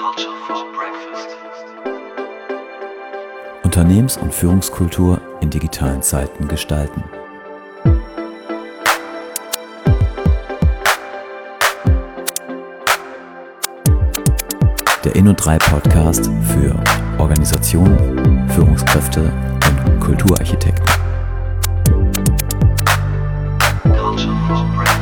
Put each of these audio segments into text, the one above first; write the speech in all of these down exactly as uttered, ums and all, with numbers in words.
Culture for Breakfast. Unternehmens- und Führungskultur in digitalen Zeiten gestalten. Der Inno drei Podcast für Organisationen, Führungskräfte und Kulturarchitekten. Culture for Breakfast.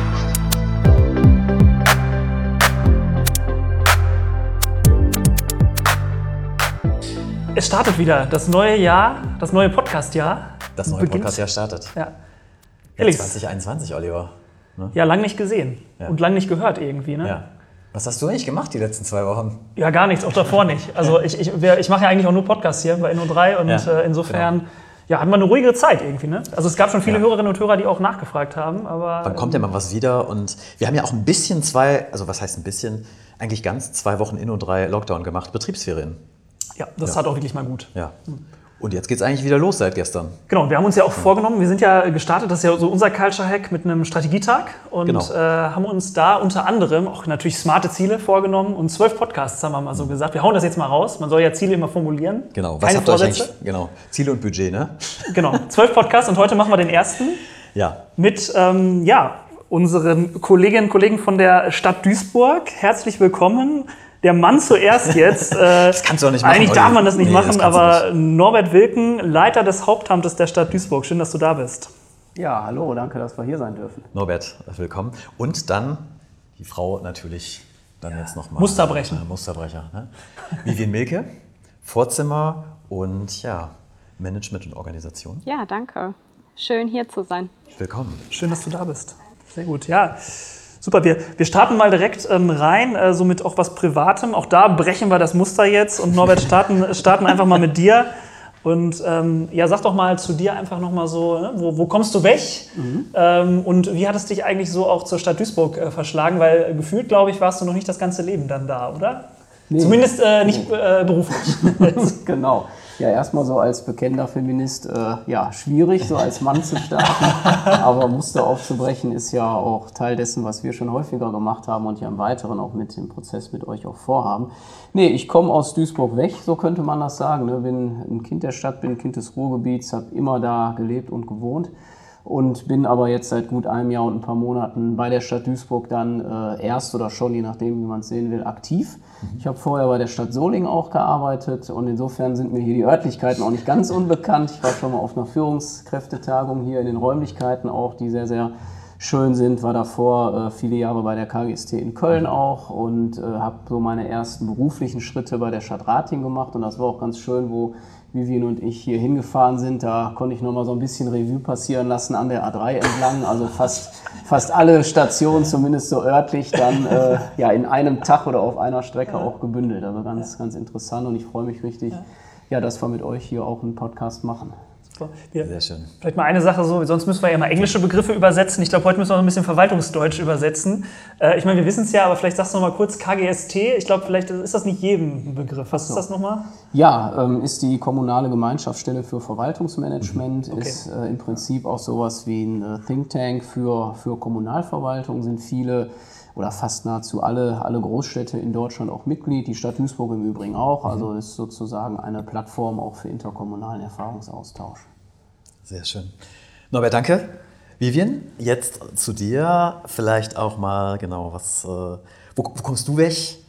Es startet wieder, das neue Jahr, das neue Podcast-Jahr. Das neue beginnt. Podcast-Jahr startet. Ja. Ja, Ehrlich. zwanzig einundzwanzig, Oliver. Ne? Ja, lang nicht gesehen Ja. und lang nicht gehört irgendwie, ne? Ja. Was hast du eigentlich gemacht die letzten zwei Wochen? Ja, gar nichts, auch davor nicht. Also ich, ich, wir- ich mache ja eigentlich auch nur Podcasts hier bei Inno drei und Ja, äh, insofern ja, hatten wir eine ruhigere Zeit irgendwie, ne? Also es gab schon viele Ja. Hörerinnen und Hörer, die auch nachgefragt haben, aber Wann kommt denn mal was wieder? Und wir haben ja auch ein bisschen zwei, also was heißt ein bisschen, eigentlich ganz zwei Wochen Inno drei Lockdown gemacht, Betriebsferien. ja, das Ja. tat auch wirklich mal gut. Ja. Und jetzt geht's eigentlich wieder los seit gestern. Genau, wir haben uns ja auch vorgenommen, wir sind ja gestartet, das ist ja so unser Culture Hack mit einem Strategietag und Genau. äh, haben uns da unter anderem auch natürlich smarte Ziele vorgenommen und zwölf Podcasts haben wir mal so gesagt. Wir hauen das jetzt mal raus, man soll ja Ziele immer formulieren. Genau. Was Keine habt ihr euch Vorsätze. eigentlich? Genau. Ziele und Budget, ne? Genau, zwölf Podcasts und heute machen wir den ersten Ja. mit ähm, ja, unseren Kolleginnen und Kollegen von der Stadt Duisburg. Herzlich willkommen. Der Mann zuerst jetzt. Äh, das kannst du doch nicht machen, Eigentlich Olli. darf man das nicht Nee, machen, das kannst du aber Norbert Wilken, Leiter des Hauptamtes der Stadt Duisburg. Schön, dass du da bist. Ja, hallo, danke, dass wir hier sein dürfen. Norbert, willkommen. Und dann die Frau natürlich dann jetzt nochmal. Musterbrechen. Äh, Musterbrecher. Ne? Vivian Milke, Vorzimmer und ja, Management und Organisation. Ja, danke. Schön hier zu sein. Willkommen. Schön, dass du da bist. Sehr gut, ja. Super, wir, wir starten mal direkt ähm, rein, äh, so mit auch was Privatem. Auch da brechen wir das Muster jetzt und Norbert, starten, starten einfach mal mit dir. Und ähm, ja, sag doch mal zu dir einfach nochmal so, ne? wo, wo kommst du weg? Ähm, und wie hat es dich eigentlich so auch zur Stadt Duisburg äh, verschlagen? Weil äh, gefühlt, glaube ich, warst du noch nicht das ganze Leben dann da, oder? Nee. Zumindest äh, nicht äh, beruflich. Genau. Ja, erstmal so als bekennender Feminist, äh, ja, schwierig, so als Mann zu starten. Aber Muster aufzubrechen ist ja auch Teil dessen, was wir schon häufiger gemacht haben und ja im Weiteren auch mit dem Prozess mit euch auch vorhaben. Nee, ich komme aus Duisburg weg, so könnte man das sagen. Ne? Bin ein Kind der Stadt, bin ein Kind des Ruhrgebiets, habe immer da gelebt und gewohnt. Und bin aber jetzt seit gut einem Jahr und ein paar Monaten bei der Stadt Duisburg dann äh, erst oder schon, je nachdem, wie man es sehen will, aktiv. Ich habe vorher bei der Stadt Solingen auch gearbeitet und insofern sind mir hier die Örtlichkeiten auch nicht ganz unbekannt. Ich war schon mal auf einer Führungskräftetagung hier in den Räumlichkeiten auch, die sehr, sehr schön sind. War davor äh, viele Jahre bei der K G S T in Köln auch und äh, habe so meine ersten beruflichen Schritte bei der Stadt Ratingen gemacht und das war auch ganz schön, wo Vivian und ich hier hingefahren sind, da konnte ich noch mal so ein bisschen Revue passieren lassen an der A drei entlang, also fast, fast alle Stationen, zumindest so örtlich, dann äh, ja, in einem Tag oder auf einer Strecke auch gebündelt. Also ganz, ganz interessant und ich freue mich richtig, ja, dass wir mit euch hier auch einen Podcast machen. Wir, Sehr schön. Vielleicht mal eine Sache so, sonst müssen wir ja mal englische Begriffe übersetzen. Ich glaube, heute müssen wir noch ein bisschen Verwaltungsdeutsch übersetzen. Äh, ich meine, wir wissen es ja, aber vielleicht sagst du noch mal kurz K G S T. Ich glaube, vielleicht ist das nicht jedem ein Begriff. Was ist das nochmal? Ja, ähm, ist die kommunale Gemeinschaftsstelle für Verwaltungsmanagement, Okay. ist äh, im Prinzip auch sowas wie ein äh, Think Tank für, für Kommunalverwaltung, sind viele oder fast nahezu alle, alle Großstädte in Deutschland auch Mitglied, die Stadt Duisburg im Übrigen auch, also ist sozusagen eine Plattform auch für interkommunalen Erfahrungsaustausch. Sehr schön. Norbert, danke. Vivian, jetzt zu dir. Vielleicht auch mal, genau, was, äh, wo, wo kommst du weg?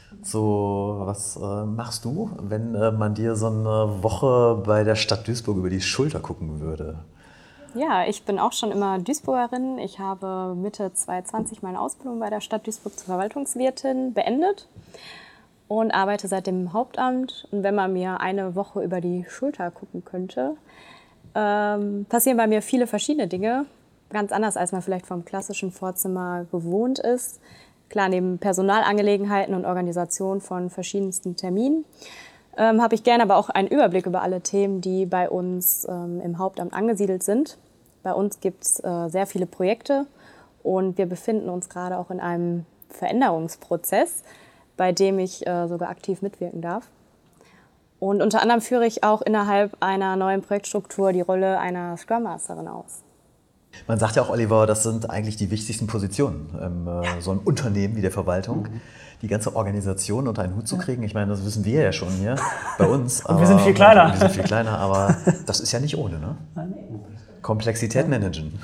So, was äh, machst du, wenn äh, man dir so eine Woche bei der Stadt Duisburg über die Schulter gucken würde? Ja, ich bin auch schon immer Duisburgerin. Ich habe Mitte zwanzig zwanzig meine Ausbildung bei der Stadt Duisburg zur Verwaltungswirtin beendet und arbeite seitdem im Hauptamt. Und wenn man mir eine Woche über die Schulter gucken könnte, ähm, passieren bei mir viele verschiedene Dinge. Ganz anders, als man vielleicht vom klassischen Vorzimmer gewohnt ist. Klar, neben Personalangelegenheiten und Organisation von verschiedensten Terminen ähm, habe ich gerne aber auch einen Überblick über alle Themen, die bei uns ähm, im Hauptamt angesiedelt sind. Bei uns gibt es äh, sehr viele Projekte und wir befinden uns gerade auch in einem Veränderungsprozess, bei dem ich äh, sogar aktiv mitwirken darf. Und unter anderem führe ich auch innerhalb einer neuen Projektstruktur die Rolle einer Scrum Masterin aus. Man sagt ja auch, Oliver, das sind eigentlich die wichtigsten Positionen in äh, so einem Unternehmen wie der Verwaltung. Mhm. die ganze Organisation unter einen Hut zu kriegen. Ich meine, das wissen wir ja schon hier bei uns. Und wir sind viel kleiner. Wir sind viel kleiner, aber das ist ja nicht ohne, ne? Komplexität managen.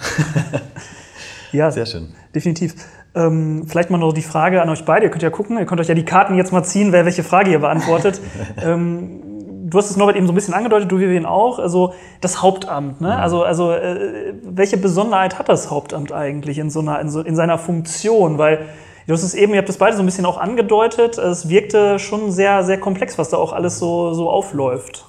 Ja, sehr schön. Definitiv. Ähm, vielleicht mal noch die Frage an euch beide. Ihr könnt ja gucken, ihr könnt euch ja die Karten jetzt mal ziehen, wer welche Frage hier beantwortet. ähm, du hast es, Norbert, eben so ein bisschen angedeutet, du, Vivian auch. Also das Hauptamt, ne? Also, also äh, welche Besonderheit hat das Hauptamt eigentlich in, so einer, in, so, in seiner Funktion? Weil du hast es eben, ihr habt das beide so ein bisschen auch angedeutet, es wirkte schon sehr, sehr komplex, was da auch alles so, so aufläuft.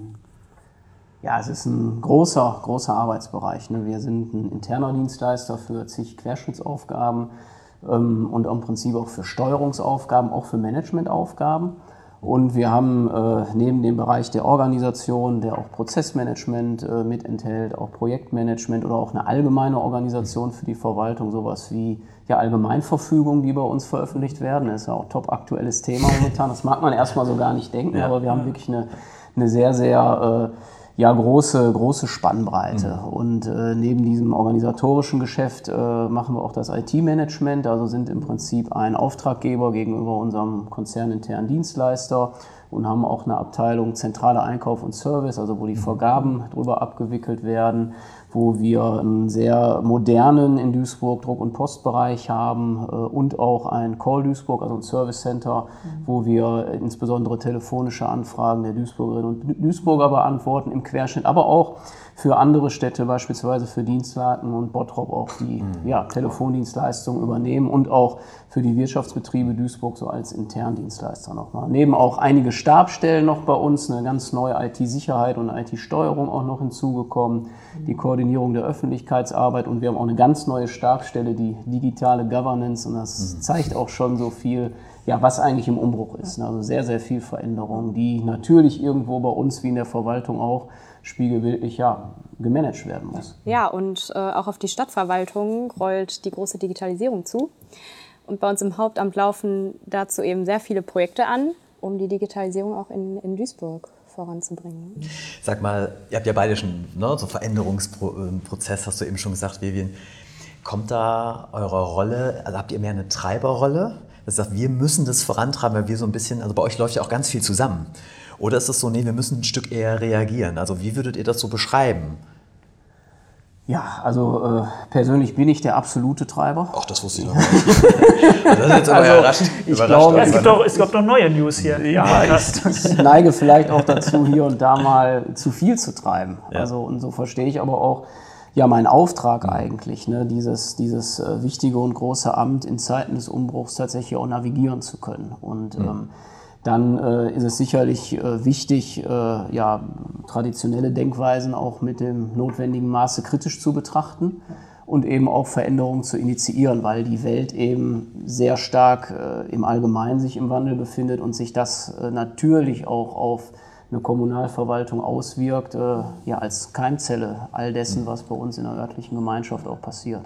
Ja, es ist ein großer, großer Arbeitsbereich. Ne? Wir sind ein interner Dienstleister für zig Querschnittsaufgaben ähm, und im Prinzip auch für Steuerungsaufgaben, auch für Managementaufgaben. Und wir haben äh, neben dem Bereich der Organisation, der auch Prozessmanagement äh, mit enthält, auch Projektmanagement oder auch eine allgemeine Organisation für die Verwaltung, sowas wie ja, Allgemeinverfügungen, die bei uns veröffentlicht werden. Das ist ja auch top aktuelles Thema momentan. Das mag man erstmal so gar nicht denken, ja. aber wir haben wirklich eine, eine sehr, sehr äh, ja, große, große Spannbreite. Mhm. Und äh, neben diesem organisatorischen Geschäft äh, machen wir auch das I T-Management, also sind im Prinzip ein Auftraggeber gegenüber unserem konzerninternen Dienstleister und haben auch eine Abteilung zentrale Einkauf und Service, also wo die Vergaben drüber abgewickelt werden, wo wir einen sehr modernen in Duisburg Druck- und Postbereich haben äh, und auch ein Call Duisburg, also ein Service Center, mhm. wo wir insbesondere telefonische Anfragen der Duisburgerinnen und Duisburger beantworten im Querschnitt, aber auch für andere Städte, beispielsweise für Dienstlaken und Bottrop auch die mhm. ja, Telefondienstleistungen übernehmen und auch für die Wirtschaftsbetriebe Duisburg so als Interndienstleister nochmal. Neben auch einige Stabsstellen noch bei uns, eine ganz neue I T-Sicherheit und I T-Steuerung auch noch hinzugekommen, die Koordinierung der Öffentlichkeitsarbeit und wir haben auch eine ganz neue Stabsstelle, die digitale Governance und das mhm. zeigt auch schon so viel, ja, was eigentlich im Umbruch ist. Also sehr, sehr viel Veränderung, die natürlich irgendwo bei uns wie in der Verwaltung auch spiegelbildlich ja, gemanagt werden muss. Ja, und äh, auch auf die Stadtverwaltung rollt die große Digitalisierung zu. Und bei uns im Hauptamt laufen dazu eben sehr viele Projekte an, um die Digitalisierung auch in, in Duisburg voranzubringen. Sag mal, ihr habt ja beide schon ne, so Veränderungsprozess, hast du eben schon gesagt, Vivian. Kommt da eure Rolle, also habt ihr mehr eine Treiberrolle? Das sagt, wir müssen das vorantreiben, weil wir so ein bisschen, also bei euch läuft ja auch ganz viel zusammen. Oder ist es so, nee, wir müssen ein Stück eher reagieren? Also wie würdet ihr das so beschreiben? Ja, also äh, persönlich bin ich der absolute Treiber. Ach, das wusste ich noch nicht. Das ist jetzt aber also, überrascht. Ich überrascht glaube, ja, es, gibt auch, es gibt noch neue News hier. Ja, ich, ich neige vielleicht auch dazu, hier und da mal zu viel zu treiben. Ja. Also, und so verstehe ich aber auch ja, meinen Auftrag eigentlich, ne, dieses, dieses äh, wichtige und große Amt in Zeiten des Umbruchs tatsächlich auch navigieren zu können. Und mhm. ähm, dann äh, ist es sicherlich äh, wichtig, äh, ja, traditionelle Denkweisen auch mit dem notwendigen Maße kritisch zu betrachten und eben auch Veränderungen zu initiieren, weil die Welt eben sehr stark äh, im Allgemeinen sich im Wandel befindet und sich das äh, natürlich auch auf eine Kommunalverwaltung auswirkt, äh, ja, als Keimzelle all dessen, was bei uns in der örtlichen Gemeinschaft auch passiert.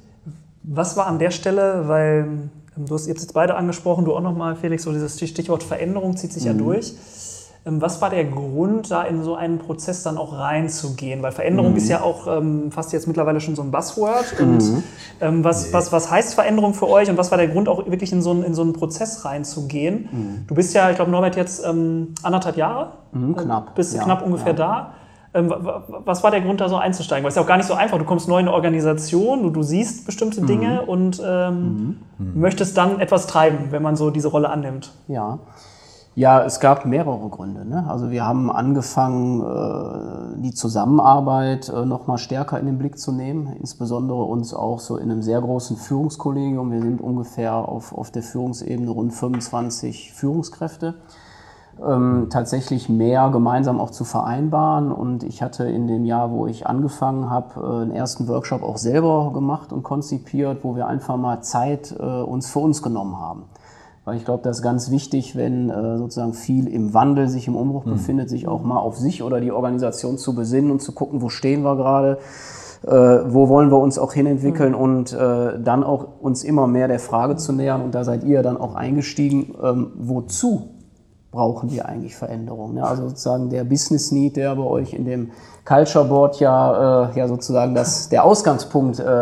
Was war an der Stelle, weil du hast jetzt beide angesprochen, du auch nochmal, Felix, so dieses Stichwort Veränderung zieht sich mhm. ja durch. Was war der Grund, da in so einen Prozess dann auch reinzugehen? Weil Veränderung mhm. ist ja auch ähm, fast jetzt mittlerweile schon so ein Buzzword. Und Mhm. ähm, was, nee. was, was heißt Veränderung für euch und was war der Grund, auch wirklich in so einen, in so einen Prozess reinzugehen? Mhm. Du bist ja, ich glaube, Norbert, jetzt ähm, anderthalb Jahre? Mhm, knapp. Bist ja, knapp ungefähr ja. da. Ähm, was war der Grund, da so einzusteigen? Weil es ist ja auch gar nicht so einfach. Du kommst neu in eine Organisation, du, du siehst bestimmte Dinge Mhm. und ähm, Mhm. möchtest dann etwas treiben, wenn man so diese Rolle annimmt. Ja. Ja, es gab mehrere Gründe. Ne? Also wir haben angefangen, äh, die Zusammenarbeit äh, noch mal stärker in den Blick zu nehmen, insbesondere uns auch so in einem sehr großen Führungskollegium. Wir sind ungefähr auf, auf der Führungsebene rund fünfundzwanzig Führungskräfte. Ähm, tatsächlich mehr gemeinsam auch zu vereinbaren. Und ich hatte in dem Jahr, wo ich angefangen habe, äh, einen ersten Workshop auch selber gemacht und konzipiert, wo wir einfach mal Zeit äh, uns für uns genommen haben. Weil ich glaube, das ist ganz wichtig, wenn äh, sozusagen viel im Wandel sich im Umbruch mhm. befindet, sich auch mal auf sich oder die Organisation zu besinnen und zu gucken, wo stehen wir gerade, äh, wo wollen wir uns auch hinentwickeln mhm. und äh, dann auch uns immer mehr der Frage zu nähern. Und da seid ihr dann auch eingestiegen, ähm, wozu brauchen wir eigentlich Veränderungen? Ja, also sozusagen der Business Need, der bei euch in dem Culture Board ja, äh, ja sozusagen das, der Ausgangspunkt äh,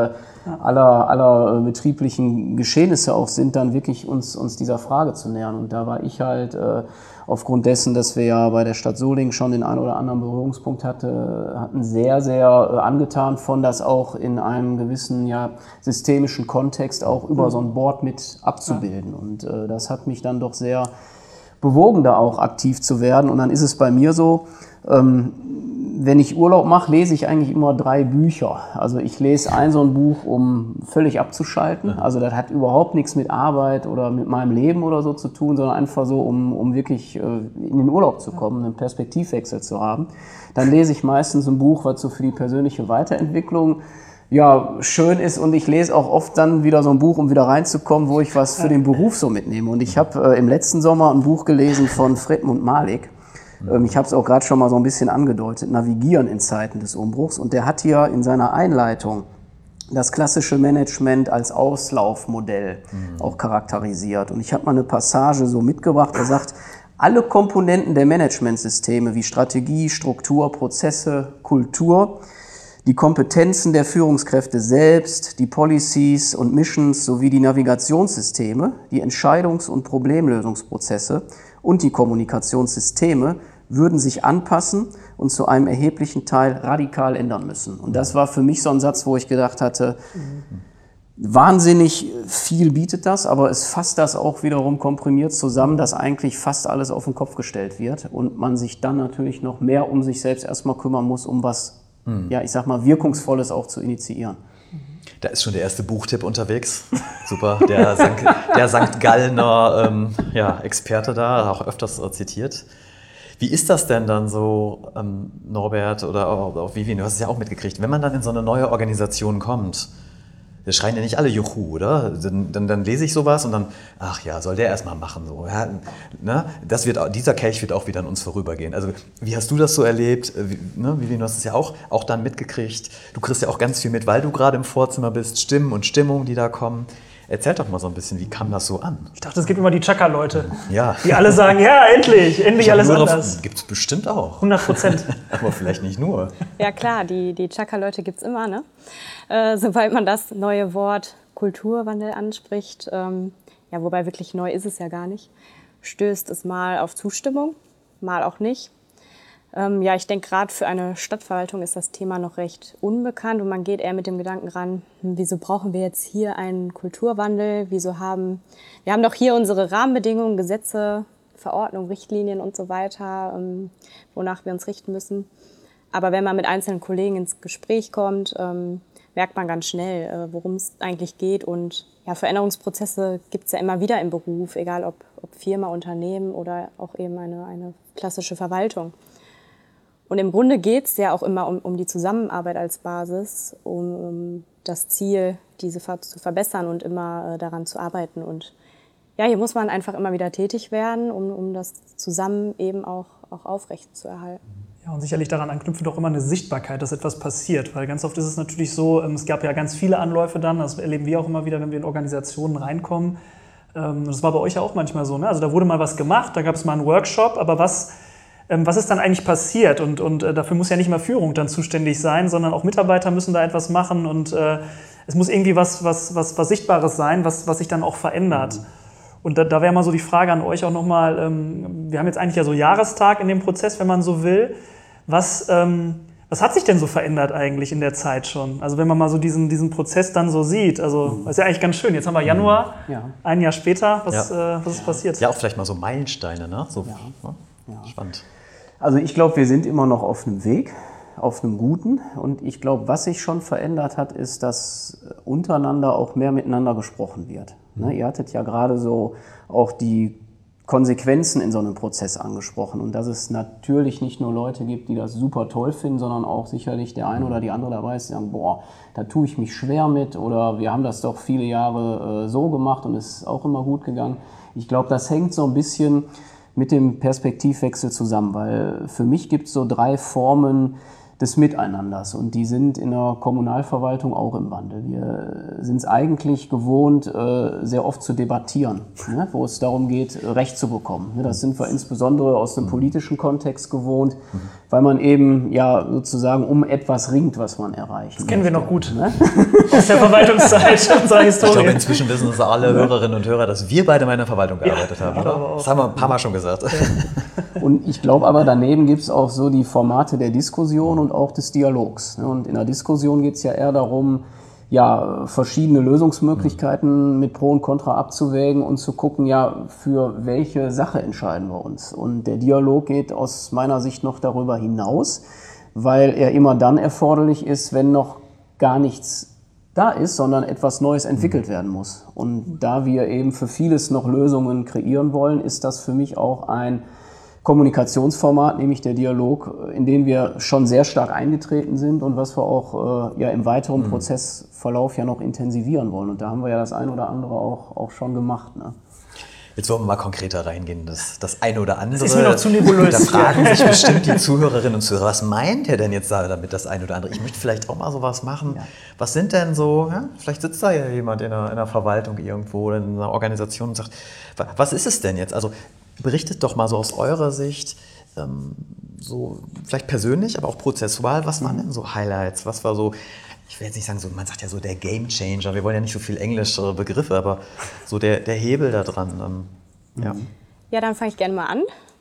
aller, aller betrieblichen Geschehnisse auch sind, dann wirklich uns, uns dieser Frage zu nähern. Und da war ich halt äh, aufgrund dessen, dass wir ja bei der Stadt Solingen schon den einen oder anderen Berührungspunkt hatte, hatten sehr, sehr äh, angetan von, das auch in einem gewissen ja, systemischen Kontext auch über so ein Board mit abzubilden. Und äh, das hat mich dann doch sehr bewogen, da auch aktiv zu werden. Und dann ist es bei mir so, ähm, wenn ich Urlaub mache, lese ich eigentlich immer drei Bücher. Also ich lese ein so ein Buch, um völlig abzuschalten. Also das hat überhaupt nichts mit Arbeit oder mit meinem Leben oder so zu tun, sondern einfach so, um, um wirklich äh, in den Urlaub zu kommen, einen Perspektivwechsel zu haben. Dann lese ich meistens ein Buch, was so für die persönliche Weiterentwicklung ja, schön ist, und ich lese auch oft dann wieder so ein Buch, um wieder reinzukommen, wo ich was für den Beruf so mitnehme. Und ich habe äh, im letzten Sommer ein Buch gelesen von Fredmund Malik. Ähm, ich habe es auch gerade schon mal so ein bisschen angedeutet, Navigieren in Zeiten des Umbruchs. Und der hat hier in seiner Einleitung das klassische Management als Auslaufmodell mhm. auch charakterisiert. Und ich habe mal eine Passage so mitgebracht, er sagt, alle Komponenten der Managementsysteme wie Strategie, Struktur, Prozesse, Kultur, die Kompetenzen der Führungskräfte selbst, die Policies und Missions sowie die Navigationssysteme, die Entscheidungs- und Problemlösungsprozesse und die Kommunikationssysteme würden sich anpassen und zu einem erheblichen Teil radikal ändern müssen. Und das war für mich so ein Satz, wo ich gedacht hatte, mhm. wahnsinnig viel bietet das, aber es fasst das auch wiederum komprimiert zusammen, dass eigentlich fast alles auf den Kopf gestellt wird und man sich dann natürlich noch mehr um sich selbst erstmal kümmern muss, um was ja, ich sag mal, Wirkungsvolles auch zu initiieren. Da ist schon der erste Buchtipp unterwegs. Super, der Sankt, der Sankt Gallner ähm, ja, Experte da, auch öfters äh, zitiert. Wie ist das denn dann so, ähm, Norbert oder auch, auch Vivian, du hast es ja auch mitgekriegt, wenn man dann in so eine neue Organisation kommt, da schreien ja nicht alle Juhu, oder? Dann, dann, dann lese ich sowas und dann, ach ja, soll der erstmal machen. So. Ja, ne? Das wird, dieser Kelch wird auch wieder an uns vorübergehen. Also wie hast du das so erlebt? Wie, ne? Vivian, du hast es ja auch, auch dann mitgekriegt. Du kriegst ja auch ganz viel mit, weil du gerade im Vorzimmer bist, Stimmen und Stimmungen, die da kommen. Erzähl doch mal so ein bisschen, wie kam das so an? Ich dachte, es gibt immer die Chaka-Leute, ja. die alle sagen, ja, endlich, endlich alles anders. Gibt es bestimmt auch. hundert Prozent. Aber vielleicht nicht nur. Ja klar, die, die Chaka-Leute gibt es immer, ne? Äh, sobald man das neue Wort Kulturwandel anspricht, ähm, ja, wobei wirklich neu ist es ja gar nicht, stößt es mal auf Zustimmung, mal auch nicht. Ähm, ja, ich denke, gerade für eine Stadtverwaltung ist das Thema noch recht unbekannt und man geht eher mit dem Gedanken ran, hm, wieso brauchen wir jetzt hier einen Kulturwandel? Wieso haben, wir haben doch hier unsere Rahmenbedingungen, Gesetze, Verordnungen, Richtlinien und so weiter, ähm, wonach wir uns richten müssen. Aber wenn man mit einzelnen Kollegen ins Gespräch kommt, ähm, merkt man ganz schnell, äh, worum es eigentlich geht. Und ja, Veränderungsprozesse gibt es ja immer wieder im Beruf, egal ob, ob Firma, Unternehmen oder auch eben eine, eine klassische Verwaltung. Und im Grunde geht es ja auch immer um, um die Zusammenarbeit als Basis, um, um das Ziel, diese zu verbessern und immer äh, daran zu arbeiten. Und ja, hier muss man einfach immer wieder tätig werden, um, um das zusammen eben auch, auch aufrecht zu erhalten. Ja, und sicherlich daran anknüpfen doch immer eine Sichtbarkeit, dass etwas passiert. Weil ganz oft ist es natürlich so, es gab ja ganz viele Anläufe dann, das erleben wir auch immer wieder, wenn wir in Organisationen reinkommen. Das war bei euch ja auch manchmal so, ne? Also da wurde mal was gemacht, da gab es mal einen Workshop, aber was... Was ist dann eigentlich passiert? Und, und äh, dafür muss ja nicht mal Führung dann zuständig sein, sondern auch Mitarbeiter müssen da etwas machen und äh, es muss irgendwie was, was, was, was Sichtbares sein, was, was sich dann auch verändert. Mhm. Und da, da wäre mal so die Frage an euch auch nochmal, ähm, wir haben jetzt eigentlich ja so Jahrestag in dem Prozess, wenn man so will. Was, ähm, was hat sich denn so verändert eigentlich in der Zeit schon? Also wenn man mal so diesen, diesen Prozess dann so sieht, also mhm. das ist ja eigentlich ganz schön. Jetzt haben wir Januar, ja. ein Jahr später, was, ja. äh, was ist passiert? Ja, auch vielleicht mal so Meilensteine, ne? So, ja. Ja. Spannend. Also ich glaube, wir sind immer noch auf einem Weg, auf einem guten. Und ich glaube, was sich schon verändert hat, ist, dass untereinander auch mehr miteinander gesprochen wird. Mhm. Ne, ihr hattet ja gerade so auch die Konsequenzen in so einem Prozess angesprochen. Und dass es natürlich nicht nur Leute gibt, die das super toll finden, sondern auch sicherlich der eine oder die andere dabei ist, die sagen, boah, da tue ich mich schwer mit oder wir haben das doch viele Jahre äh, so gemacht und es ist auch immer gut gegangen. Ich glaube, das hängt so ein bisschen mit dem Perspektivwechsel zusammen, weil für mich gibt es so drei Formen des Miteinanders. Und die sind in der Kommunalverwaltung auch im Wandel. Wir sind es eigentlich gewohnt, sehr oft zu debattieren, ne, wo es darum geht, Recht zu bekommen. Das sind wir insbesondere aus dem politischen Kontext gewohnt, weil man eben ja sozusagen um etwas ringt, was man erreicht. Das kennen wir noch gut, ne? Aus der Verwaltungszeit unserer Historie. Ich glaube, inzwischen wissen es alle Hörerinnen und Hörer, dass wir beide mal in der Verwaltung gearbeitet haben. Oder? Das haben wir ein paar Mal schon gesagt. Und ich glaube aber, daneben gibt es auch so die Formate der Diskussion und auch des Dialogs. Und in der Diskussion geht es ja eher darum, ja, verschiedene Lösungsmöglichkeiten mit Pro und Contra abzuwägen und zu gucken, ja, für welche Sache entscheiden wir uns. Und der Dialog geht aus meiner Sicht noch darüber hinaus, weil er immer dann erforderlich ist, wenn noch gar nichts da ist, sondern etwas Neues entwickelt werden muss. Und da wir eben für vieles noch Lösungen kreieren wollen, ist das für mich auch ein Kommunikationsformat, nämlich der Dialog, in den wir schon sehr stark eingetreten sind und was wir auch äh, ja, im weiteren mhm. Prozessverlauf ja noch intensivieren wollen. Und da haben wir ja das ein oder andere auch, auch schon gemacht. Ne? Jetzt wollen wir mal konkreter reingehen, das, das eine oder andere. Das ist mir noch zu nebulös. Da fragen sich bestimmt die Zuhörerinnen und Zuhörer, was meint ihr denn jetzt damit, das eine oder andere? Ich möchte vielleicht auch mal sowas machen. Ja. Was sind denn so, ja, vielleicht sitzt da ja jemand in einer, in einer Verwaltung irgendwo, in einer Organisation und sagt, was ist es denn jetzt? Also berichtet doch mal so aus eurer Sicht, ähm, so vielleicht persönlich, aber auch prozessual, was waren denn so Highlights? Was war so, ich will jetzt nicht sagen, so, man sagt ja so der Game Changer, wir wollen ja nicht so viel englische Begriffe, aber so der, der Hebel da dran. Ähm, ja. ja, dann fange ich gerne mal an.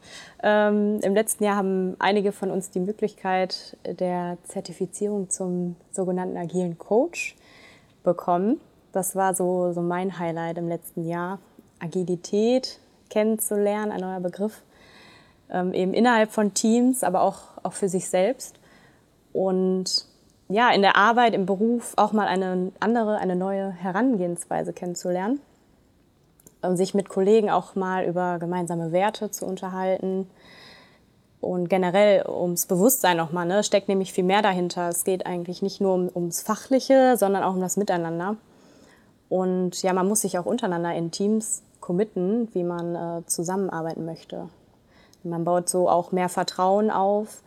Ähm, Im letzten Jahr haben einige von uns die Möglichkeit der Zertifizierung zum sogenannten agilen Coach bekommen. Das war so, so mein Highlight im letzten Jahr. Agilität kennenzulernen, ein neuer Begriff, ähm, eben innerhalb von Teams, aber auch, auch für sich selbst. Und ja, in der Arbeit, im Beruf auch mal eine andere, eine neue Herangehensweise kennenzulernen und sich mit Kollegen auch mal über gemeinsame Werte zu unterhalten und generell ums Bewusstsein nochmal, ne, steckt nämlich viel mehr dahinter. Es geht eigentlich nicht nur um, ums Fachliche, sondern auch um das Miteinander. Und ja, man muss sich auch untereinander in Teams committen, wie man äh, zusammenarbeiten möchte. Man baut so auch mehr Vertrauen auf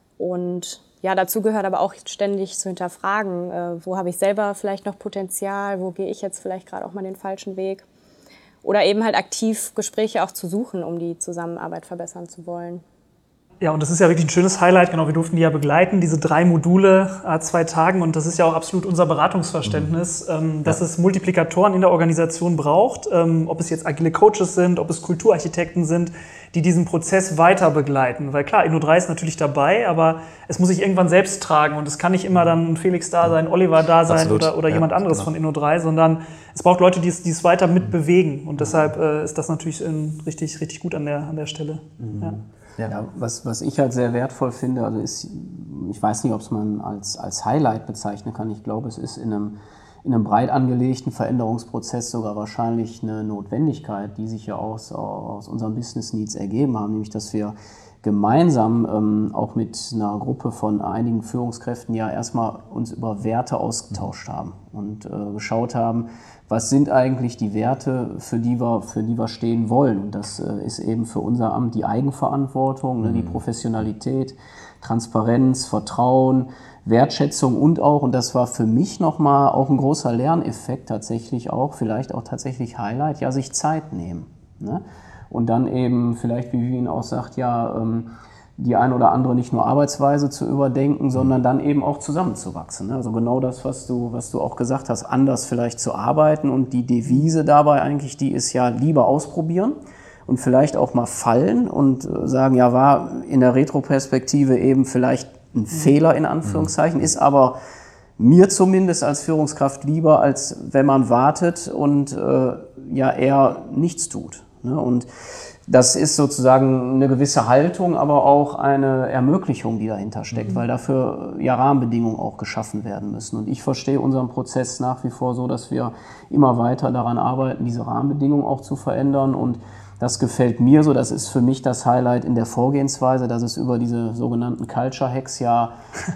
und ja, dazu gehört aber auch ständig zu hinterfragen, äh, wo habe ich selber vielleicht noch Potenzial, wo gehe ich jetzt vielleicht gerade auch mal den falschen Weg oder eben halt aktiv Gespräche auch zu suchen, um die Zusammenarbeit verbessern zu wollen. Ja, und das ist ja wirklich ein schönes Highlight. Genau, wir durften die ja begleiten, diese drei Module, äh, zwei Tagen. Und das ist ja auch absolut unser Beratungsverständnis, ähm, dass ja. es Multiplikatoren in der Organisation braucht, ähm, ob es jetzt agile Coaches sind, ob es Kulturarchitekten sind, die diesen Prozess weiter begleiten. Weil klar, Inno drei ist natürlich dabei, aber es muss sich irgendwann selbst tragen. Und es kann nicht immer dann Felix da sein, Oliver da sein oder, oder ja, jemand anderes genau. von Inno drei, sondern es braucht Leute, die es, die es weiter mitbewegen. Und deshalb äh, ist das natürlich in, richtig, richtig gut an der, an der Stelle. Mhm. Ja. Ja. Ja, was, was ich halt sehr wertvoll finde, also ist, ich weiß nicht, ob es man als, als Highlight bezeichnen kann. Ich glaube, es ist in einem, in einem breit angelegten Veränderungsprozess sogar wahrscheinlich eine Notwendigkeit, die sich ja aus, aus unseren Business Needs ergeben haben, nämlich dass wir gemeinsam ähm, auch mit einer Gruppe von einigen Führungskräften ja erstmal uns über Werte ausgetauscht haben und äh, geschaut haben, was sind eigentlich die Werte, für die wir, für die wir stehen wollen. Und das äh, ist eben für unser Amt die Eigenverantwortung, ne, die Professionalität, Transparenz, Vertrauen, Wertschätzung und auch, und das war für mich nochmal auch ein großer Lerneffekt tatsächlich auch, vielleicht auch tatsächlich Highlight, ja, sich Zeit nehmen. Ne? Und dann eben vielleicht, wie Vivian auch sagt, ja, ähm, die ein oder andere nicht nur Arbeitsweise zu überdenken, sondern dann eben auch zusammenzuwachsen. Also genau das, was du, was du auch gesagt hast, anders vielleicht zu arbeiten. Und die Devise dabei eigentlich, die ist ja lieber ausprobieren und vielleicht auch mal fallen und sagen, ja, war in der Retroperspektive eben vielleicht ein mhm. Fehler in Anführungszeichen, mhm. ist aber mir zumindest als Führungskraft lieber, als wenn man wartet und äh, ja eher nichts tut. Ne? Und das ist sozusagen eine gewisse Haltung, aber auch eine Ermöglichung, die dahinter steckt, mhm. weil dafür ja Rahmenbedingungen auch geschaffen werden müssen. Und ich verstehe unseren Prozess nach wie vor so, dass wir immer weiter daran arbeiten, diese Rahmenbedingungen auch zu verändern. Und das gefällt mir so. Das ist für mich das Highlight in der Vorgehensweise, dass es über diese sogenannten Culture Hacks ja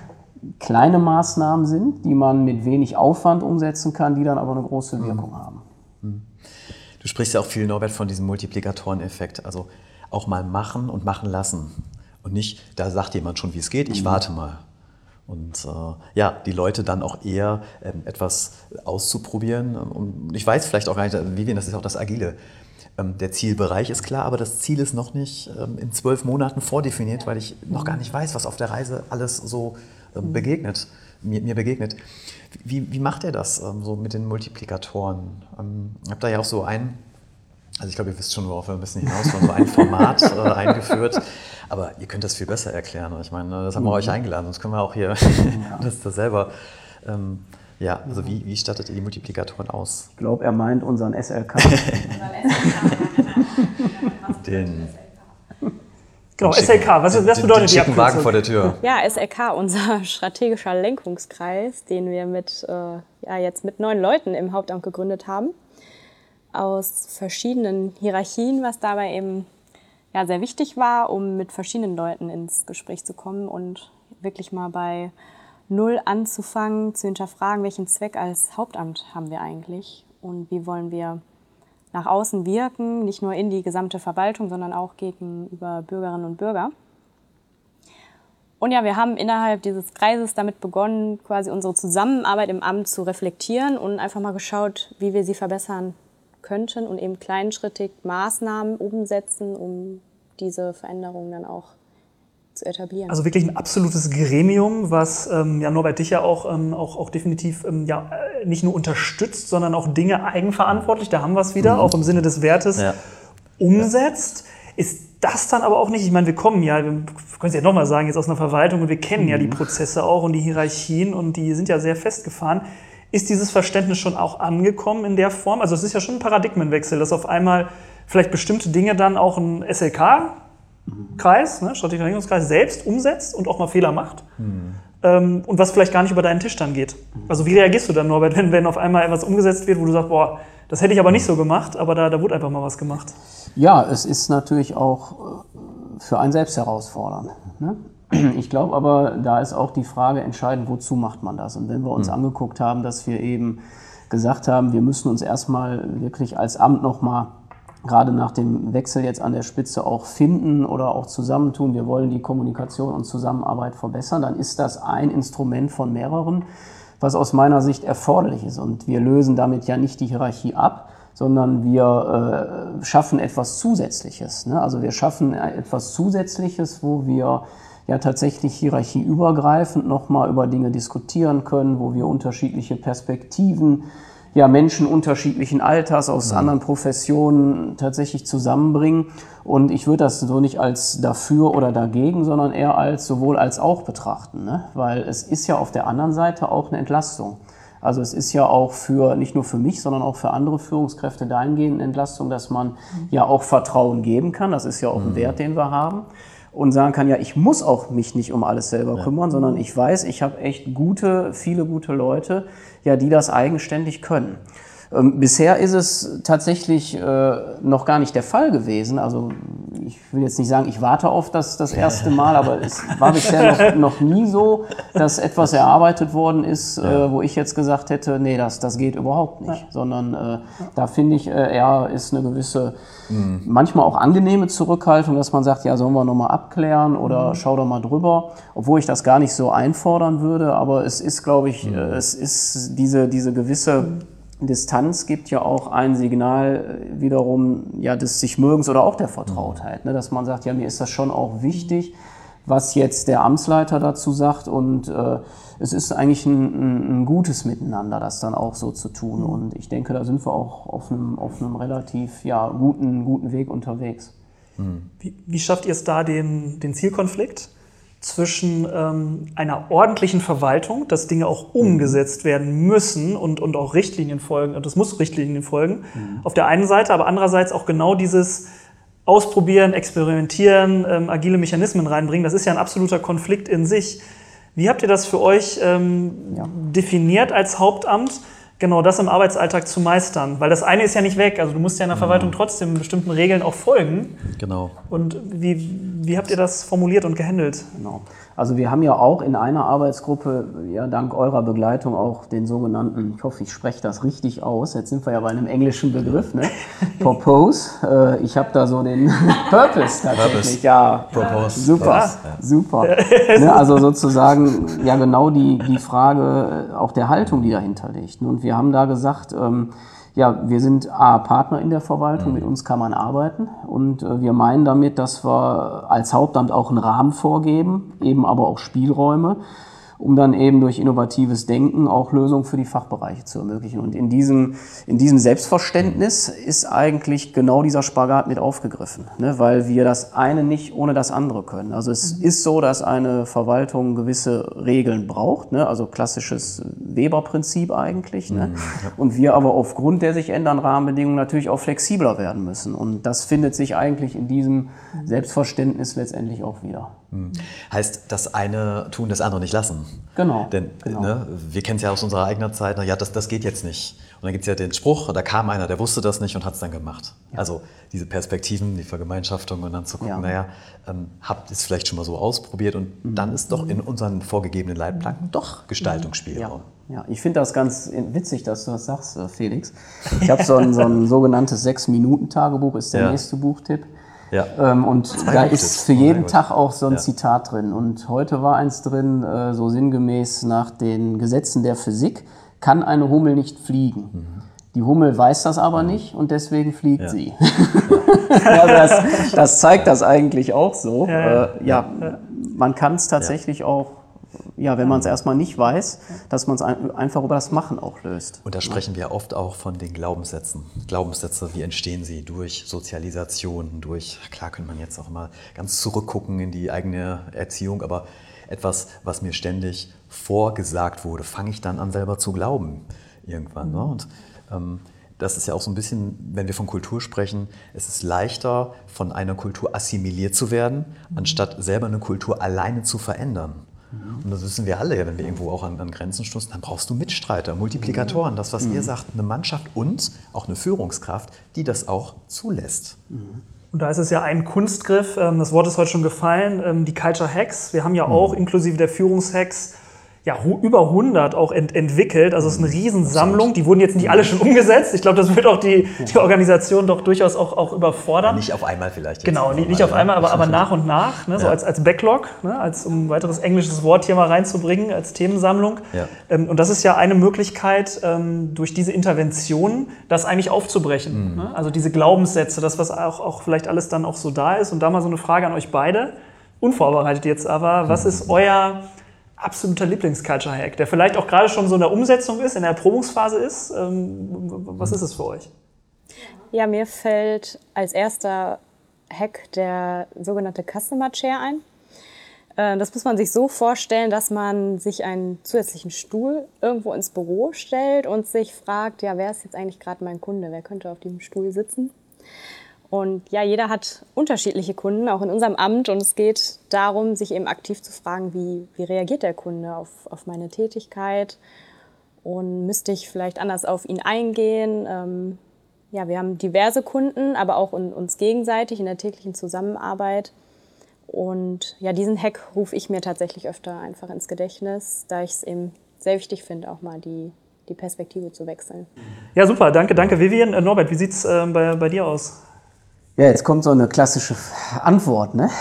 kleine Maßnahmen sind, die man mit wenig Aufwand umsetzen kann, die dann aber eine große Wirkung mhm. haben. Mhm. Du sprichst ja auch viel, Norbert, von diesem Multiplikatoren-Effekt, also auch mal machen und machen lassen. Und nicht, da sagt jemand schon, wie es geht, ich warte mal. Und äh, ja, die Leute dann auch eher ähm, etwas auszuprobieren. Und ich weiß vielleicht auch gar nicht, Vivian, das ist auch das Agile. Ähm, der Zielbereich ist klar, aber das Ziel ist noch nicht ähm, in zwölf Monaten vordefiniert, weil ich noch gar nicht weiß, was auf der Reise alles so ähm, begegnet, mir, mir begegnet. Wie, wie macht ihr das ähm, so mit den Multiplikatoren? Ähm, ihr habt da ja auch so ein, also ich glaube, ihr wisst schon, worauf wir ein bisschen hinaus wollen, so ein Format äh, eingeführt. Aber ihr könnt das viel besser erklären. Ich meine, das haben wir euch eingeladen, sonst können wir auch hier ja. das, das selber. Ähm, ja, also wie, wie stattet ihr die Multiplikatoren aus? Ich glaube, er meint unseren S L K. Den Genau, S L K, was, was den, bedeutet den die Abkürzung? Wagen vor der Tür. Ja, S L K, unser strategischer Lenkungskreis, den wir mit, äh, ja, jetzt mit neun Leuten im Hauptamt gegründet haben. Aus verschiedenen Hierarchien, was dabei eben ja, sehr wichtig war, um mit verschiedenen Leuten ins Gespräch zu kommen und wirklich mal bei Null anzufangen, zu hinterfragen, welchen Zweck als Hauptamt haben wir eigentlich und wie wollen wir nach außen wirken, nicht nur in die gesamte Verwaltung, sondern auch gegenüber Bürgerinnen und Bürger. Und ja, wir haben innerhalb dieses Kreises damit begonnen, quasi unsere Zusammenarbeit im Amt zu reflektieren und einfach mal geschaut, wie wir sie verbessern könnten und eben kleinschrittig Maßnahmen umsetzen, um diese Veränderungen dann auch zu etablieren. Also wirklich ein absolutes Gremium, was ähm, ja, Norbert dich ja auch, ähm, auch, auch definitiv ähm, ja, nicht nur unterstützt, sondern auch Dinge eigenverantwortlich, da haben wir es wieder, mhm. auch im Sinne des Wertes, ja. umsetzt. Ist das dann aber auch nicht, ich meine, wir kommen ja, wir können es ja nochmal sagen, jetzt aus einer Verwaltung und wir kennen mhm. ja die Prozesse auch und die Hierarchien und die sind ja sehr festgefahren. Ist dieses Verständnis schon auch angekommen in der Form? Also es ist ja schon ein Paradigmenwechsel, dass auf einmal vielleicht bestimmte Dinge dann auch ein S L K-Kreis, ne, strategischer Lenkungskreis, selbst umsetzt und auch mal Fehler macht. Mhm. Ähm, und was vielleicht gar nicht über deinen Tisch dann geht. Also wie reagierst du dann, Norbert, wenn, wenn auf einmal etwas umgesetzt wird, wo du sagst, boah, das hätte ich aber nicht so gemacht, aber da, da wurde einfach mal was gemacht? Ja, es ist natürlich auch für einen selbst herausfordernd, ne? Ich glaube aber, da ist auch die Frage entscheidend, wozu macht man das? Und wenn wir uns mhm. angeguckt haben, dass wir eben gesagt haben, wir müssen uns erstmal wirklich als Amt nochmal, gerade nach dem Wechsel jetzt an der Spitze, auch finden oder auch zusammentun, wir wollen die Kommunikation und Zusammenarbeit verbessern, dann ist das ein Instrument von mehreren, was aus meiner Sicht erforderlich ist. Und wir lösen damit ja nicht die Hierarchie ab, sondern wir äh, schaffen etwas Zusätzliches, ne? Also wir schaffen etwas Zusätzliches, wo wir ja tatsächlich hierarchieübergreifend nochmal über Dinge diskutieren können, wo wir unterschiedliche Perspektiven, ja Menschen unterschiedlichen Alters aus ja. anderen Professionen tatsächlich zusammenbringen. Und ich würde das so nicht als dafür oder dagegen, sondern eher als sowohl als auch betrachten, ne? Weil es ist ja auf der anderen Seite auch eine Entlastung. Also es ist ja auch für, nicht nur für mich, sondern auch für andere Führungskräfte dahingehend eine Entlastung, dass man mhm. ja auch Vertrauen geben kann. Das ist ja auch ein mhm. Wert, den wir haben. Und sagen kann, ja, ich muss auch mich nicht um alles selber ja. kümmern, sondern ich weiß, ich habe echt gute, viele gute Leute, ja, die das eigenständig können. Ähm, bisher ist es tatsächlich äh, noch gar nicht der Fall gewesen. Also ich will jetzt nicht sagen, ich warte auf das das erste Mal, aber es war bisher noch, noch nie so, dass etwas erarbeitet worden ist, ja. äh, wo ich jetzt gesagt hätte, nee, das, das geht überhaupt nicht. Ja. Sondern äh, da finde ich, äh, eher ist eine gewisse, mhm. manchmal auch angenehme Zurückhaltung, dass man sagt, ja, sollen wir nochmal abklären oder mhm. schau doch mal drüber. Obwohl ich das gar nicht so einfordern würde, aber es ist, glaube ich, mhm. äh, es ist diese, diese gewisse Distanz gibt ja auch ein Signal wiederum ja, des Sichmögens oder auch der Vertrautheit, ne? Dass man sagt, ja, mir ist das schon auch wichtig, was jetzt der Amtsleiter dazu sagt und äh, es ist eigentlich ein, ein, ein gutes Miteinander, das dann auch so zu tun und ich denke, da sind wir auch auf einem, auf einem relativ ja, guten, guten Weg unterwegs. Wie, wie schafft ihr es da, den, den Zielkonflikt zwischen ähm, einer ordentlichen Verwaltung, dass Dinge auch umgesetzt werden müssen und, und auch Richtlinien folgen, und das muss Richtlinien folgen, mhm. auf der einen Seite, aber andererseits auch genau dieses Ausprobieren, Experimentieren, ähm, agile Mechanismen reinbringen, das ist ja ein absoluter Konflikt in sich. Wie habt ihr das für euch ähm, ja. definiert als Hauptamt? genau das im Arbeitsalltag zu meistern? Weil das eine ist ja nicht weg. Also du musst ja in der Verwaltung trotzdem bestimmten Regeln auch folgen. Genau. Und wie, wie habt ihr das formuliert und gehandelt? Genau. Also wir haben ja auch in einer Arbeitsgruppe, ja dank eurer Begleitung auch den sogenannten, ich hoffe, ich spreche das richtig aus, jetzt sind wir ja bei einem englischen Begriff, ne? Purpose. Äh, ich habe da so den Purpose tatsächlich. Purpose. Ja, Propose. super, Ja. super. Ne, also sozusagen ja genau die, die Frage auch der Haltung, die dahinter liegt. Und wir haben da gesagt, ähm, ja, wir sind A, Partner in der Verwaltung, mit uns kann man arbeiten und äh, wir meinen damit, dass wir als Hauptamt auch einen Rahmen vorgeben, eben aber auch Spielräume, um dann eben durch innovatives Denken auch Lösungen für die Fachbereiche zu ermöglichen. Und in diesem, in diesem Selbstverständnis ist eigentlich genau dieser Spagat mit aufgegriffen, ne? Weil wir das eine nicht ohne das andere können. Also es mhm. ist so, dass eine Verwaltung gewisse Regeln braucht, ne? Also klassisches Weber-Prinzip eigentlich. Ne? Mhm, ja. Und wir aber aufgrund der sich ändernden Rahmenbedingungen natürlich auch flexibler werden müssen. Und das findet sich eigentlich in diesem Selbstverständnis letztendlich auch wieder. Mhm. Heißt, das eine tun, das andere nicht lassen. Genau. Denn genau. Ne, wir kennen es ja aus unserer eigenen Zeit, na ja, das, das geht jetzt nicht. Und dann gibt es ja den Spruch, da kam einer, der wusste das nicht und hat es dann gemacht. Ja. Also diese Perspektiven, die Vergemeinschaftung und dann zu gucken, ja. naja, ähm, habt ihr es vielleicht schon mal so ausprobiert und mhm. dann ist doch in unseren vorgegebenen Leitplanken doch Gestaltungsspielraum. Ja. Ja, ich finde das ganz witzig, dass du das sagst, Felix. Ich habe so ein, so ein sogenanntes Sechs-Minuten-Tagebuch, ist der ja. nächste Buchtipp. Ja. Ähm, und da ist für jeden Tag auch so ein ja. Zitat drin. Und heute war eins drin, äh, so sinngemäß nach den Gesetzen der Physik, kann eine Hummel nicht fliegen. Mhm. Die Hummel weiß das aber nicht und deswegen fliegt ja. sie. Ja, das, das zeigt das eigentlich auch so. Ja, ja. Äh, ja, ja. Man kann es tatsächlich ja. auch, ja, wenn man es erstmal nicht weiß, dass man es ein, einfach über das Machen auch löst. Und da sprechen wir oft auch von den Glaubenssätzen. Glaubenssätze, wie entstehen sie? Durch Sozialisation, durch, klar könnte man jetzt auch mal ganz zurückgucken in die eigene Erziehung, aber etwas, was mir ständig vorgesagt wurde, fange ich dann an selber zu glauben irgendwann. Mhm. Ne? Und ähm, das ist ja auch so ein bisschen, wenn wir von Kultur sprechen, es ist leichter, von einer Kultur assimiliert zu werden, mhm. anstatt selber eine Kultur alleine zu verändern. Und das wissen wir alle, ja, wenn wir irgendwo auch an, an Grenzen stoßen, dann brauchst du Mitstreiter, Multiplikatoren, das, was mhm. ihr sagt, eine Mannschaft und auch eine Führungskraft, die das auch zulässt. Mhm. Und da ist es ja ein Kunstgriff, das Wort ist heute schon gefallen, die Culture Hacks. Wir haben ja auch mhm. inklusive der Führungshacks ja, über hundert auch ent- entwickelt. Also es ist eine Riesensammlung. Die wurden jetzt nicht alle schon umgesetzt. Ich glaube, das wird auch die, die Organisation doch durchaus auch, auch überfordern. Nicht auf einmal vielleicht. Jetzt genau, nicht, nicht auf einmal, aber, aber nach und nach. Ne, ja. So als, als Backlog, ne, als, um ein weiteres englisches Wort hier mal reinzubringen, als Themensammlung. Ja. Ähm, und das ist ja eine Möglichkeit, ähm, durch diese Intervention das eigentlich aufzubrechen. Mhm. Ne? Also diese Glaubenssätze, das, was auch, auch vielleicht alles dann auch so da ist. Und da mal so eine Frage an euch beide, unvorbereitet jetzt aber, was ist euer absoluter Lieblings-Culture-Hack, der vielleicht auch gerade schon so in der Umsetzung ist, in der Erprobungsphase ist? Was ist es für euch? Ja, mir fällt als erster Hack der sogenannte Customer Chair ein. Das muss man sich so vorstellen, dass man sich einen zusätzlichen Stuhl irgendwo ins Büro stellt und sich fragt, ja, wer ist jetzt eigentlich gerade mein Kunde? Wer könnte auf diesem Stuhl sitzen? Und ja, jeder hat unterschiedliche Kunden, auch in unserem Amt. Und es geht darum, sich eben aktiv zu fragen, wie, wie reagiert der Kunde auf, auf meine Tätigkeit? Und müsste ich vielleicht anders auf ihn eingehen? Ähm, ja, wir haben diverse Kunden, aber auch in, uns gegenseitig in der täglichen Zusammenarbeit. Und ja, diesen Hack rufe ich mir tatsächlich öfter einfach ins Gedächtnis, da ich es eben sehr wichtig finde, auch mal die, die Perspektive zu wechseln. Ja, super. Danke, danke, Vivian. Äh, Norbert, wie sieht es äh, bei, bei dir aus? Ja, jetzt kommt so eine klassische Antwort, ne?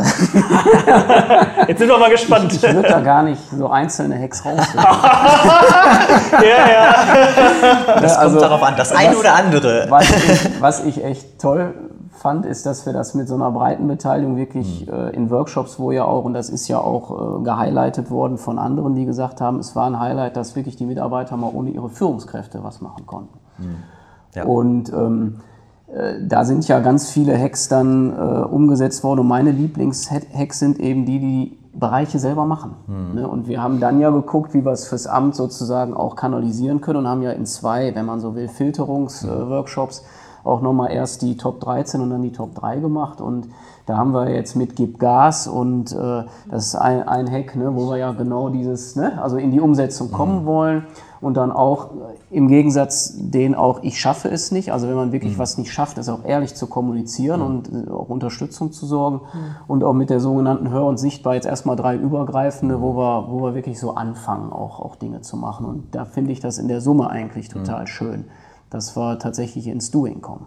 Jetzt sind wir mal gespannt. Ich, ich würde da gar nicht so einzelne Hacks raussuchen. Ja, ja. Das also, kommt darauf an, das eine oder andere. Was ich, was ich echt toll fand, ist, dass wir das mit so einer breiten Beteiligung wirklich mhm. äh, in Workshops, wo ja auch, und das ist ja auch äh, gehighlightet worden von anderen, die gesagt haben, es war ein Highlight, dass wirklich die Mitarbeiter mal ohne ihre Führungskräfte was machen konnten. Mhm. Ja. Und ähm, da sind ja ganz viele Hacks dann äh, umgesetzt worden und meine Lieblings-Hacks sind eben die, die die Bereiche selber machen. Mhm. Ne? Und wir haben dann ja geguckt, wie wir es fürs Amt sozusagen auch kanalisieren können und haben ja in zwei, wenn man so will, Filterungsworkshops mhm. auch nochmal erst die Top dreizehn und dann die Top drei gemacht und da haben wir jetzt mit Gib Gas und äh, das ist ein, ein Hack, ne, wo wir ja genau dieses, ne, also in die Umsetzung kommen mhm. wollen. Und dann auch im Gegensatz den auch, ich schaffe es nicht. Also wenn man wirklich mhm. was nicht schafft, ist auch ehrlich zu kommunizieren mhm. und auch Unterstützung zu sorgen. Mhm. Und auch mit der sogenannten Hör- und Sichtbar jetzt erstmal drei übergreifende, wo wir, wo wir wirklich so anfangen, auch, auch Dinge zu machen. Und da finde ich das in der Summe eigentlich total mhm. schön, dass wir tatsächlich ins Doing kommen.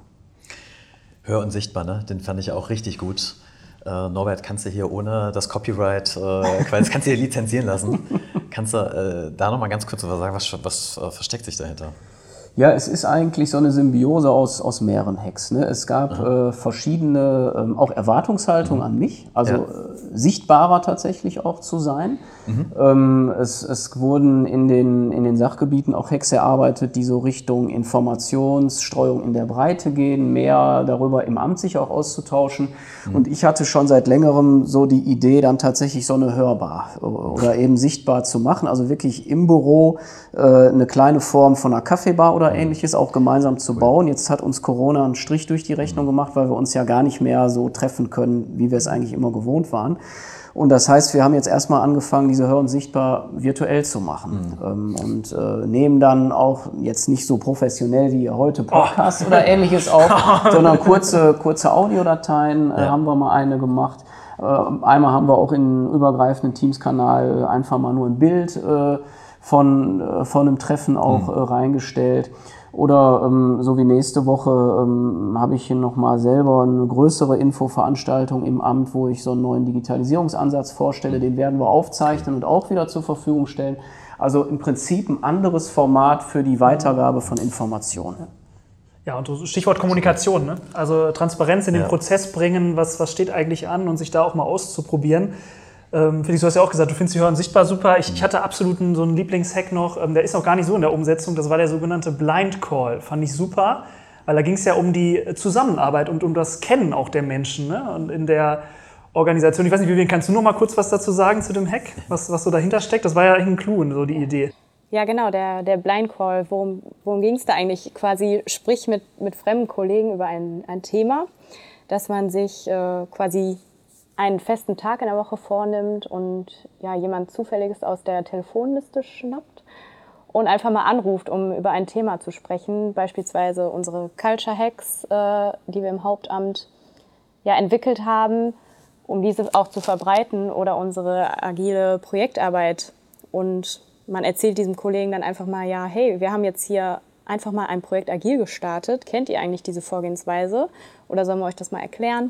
Hör- und Sichtbar, ne? Den fand ich auch richtig gut. Äh, Norbert, kannst du hier ohne das Copyright, äh, quasi, kannst du hier lizenzieren lassen. Kannst du äh, da nochmal ganz kurz was sagen, was, was äh, versteckt sich dahinter? Ja, es ist eigentlich so eine Symbiose aus, aus mehreren Hacks. Ne? Es gab äh, verschiedene, ähm, auch Erwartungshaltungen mhm. an mich, also ja. äh, sichtbarer tatsächlich auch zu sein. Mhm. Ähm, es, es wurden in den, in den Sachgebieten auch Hacks erarbeitet, die so Richtung Informationsstreuung in der Breite gehen, mehr darüber im Amt sich auch auszutauschen. Mhm. Und ich hatte schon seit längerem so die Idee, dann tatsächlich so eine Hörbar oder eben sichtbar zu machen, also wirklich im Büro äh, eine kleine Form von einer Kaffeebar oder oder Ähnliches auch gemeinsam zu bauen. Jetzt hat uns Corona einen Strich durch die Rechnung gemacht, weil wir uns ja gar nicht mehr so treffen können, wie wir es eigentlich immer gewohnt waren. Und das heißt, wir haben jetzt erstmal angefangen, diese Hör- und Sichtbar virtuell zu machen. Mhm. Und äh, nehmen dann auch jetzt nicht so professionell wie heute Podcasts oh. oder Ähnliches auf, sondern kurze, kurze Audiodateien äh, ja. haben wir mal eine gemacht. Äh, einmal haben wir auch in übergreifenden Teams-Kanal einfach mal nur ein Bild äh, von, äh, von einem Treffen auch mhm. äh, reingestellt. Oder ähm, so wie nächste Woche ähm, habe ich hier nochmal selber eine größere Infoveranstaltung im Amt, wo ich so einen neuen Digitalisierungsansatz vorstelle. Den werden wir aufzeichnen und auch wieder zur Verfügung stellen. Also im Prinzip ein anderes Format für die Weitergabe von Informationen. Ja, und Stichwort Kommunikation, ne? Also Transparenz in den ja. Prozess bringen, was, was steht eigentlich an und sich da auch mal auszuprobieren. Ähm, Felix, du hast ja auch gesagt, du findest die Hör- und Sichtbar super. Ich, ich hatte absolut einen, so einen Lieblingshack noch, ähm, der ist auch gar nicht so in der Umsetzung, das war der sogenannte Blind Call. Fand ich super, weil da ging es ja um die Zusammenarbeit und um das Kennen auch der Menschen, ne? Und in der Organisation. Ich weiß nicht, Vivian, kannst du noch mal kurz was dazu sagen zu dem Hack, was, was so dahinter steckt? Das war ja ein Clou, so die Idee. Ja, genau, der, der Blind Call. Worum, worum ging es da eigentlich? Quasi sprich mit, mit fremden Kollegen über ein, ein Thema, dass man sich äh, quasi einen festen Tag in der Woche vornimmt und ja, jemand Zufälliges aus der Telefonliste schnappt und einfach mal anruft, um über ein Thema zu sprechen. Beispielsweise unsere Culture Hacks, äh, die wir im Hauptamt ja, entwickelt haben, um diese auch zu verbreiten, oder unsere agile Projektarbeit. Und man erzählt diesem Kollegen dann einfach mal, ja, hey, wir haben jetzt hier einfach mal ein Projekt agil gestartet. Kennt ihr eigentlich diese Vorgehensweise? Oder sollen wir euch das mal erklären?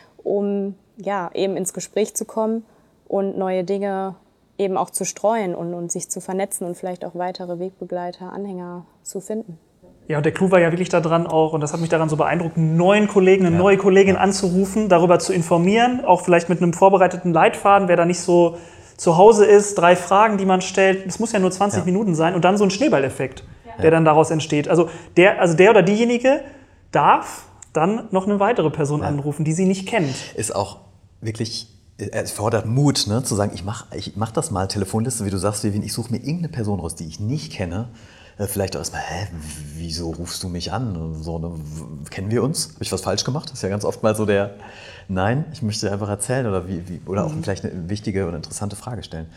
Um ja, eben ins Gespräch zu kommen und neue Dinge eben auch zu streuen und, und sich zu vernetzen und vielleicht auch weitere Wegbegleiter, Anhänger zu finden. Ja, und der Clou war ja wirklich daran auch, und das hat mich daran so beeindruckt, einen neuen Kollegen, eine ja. neue Kollegin ja. anzurufen, darüber zu informieren, auch vielleicht mit einem vorbereiteten Leitfaden, wer da nicht so zu Hause ist, drei Fragen, die man stellt, das muss ja nur zwanzig ja. Minuten sein, und dann so ein Schneeballeffekt, ja. der dann daraus entsteht. Also der, also der oder diejenige darf dann noch eine weitere Person ja. anrufen, die sie nicht kennt. Ist auch wirklich, es fordert Mut, ne, zu sagen, ich mache ich mach das mal, Telefonliste, wie du sagst, Vivian, ich suche mir irgendeine Person raus, die ich nicht kenne. Vielleicht auch erstmal, hä, wieso rufst du mich an? So, ne, kennen wir uns? Habe ich was falsch gemacht? Das ist ja ganz oft mal so der, nein, ich möchte dir einfach erzählen, oder, wie, wie, oder auch mhm. vielleicht eine wichtige und interessante Frage stellen.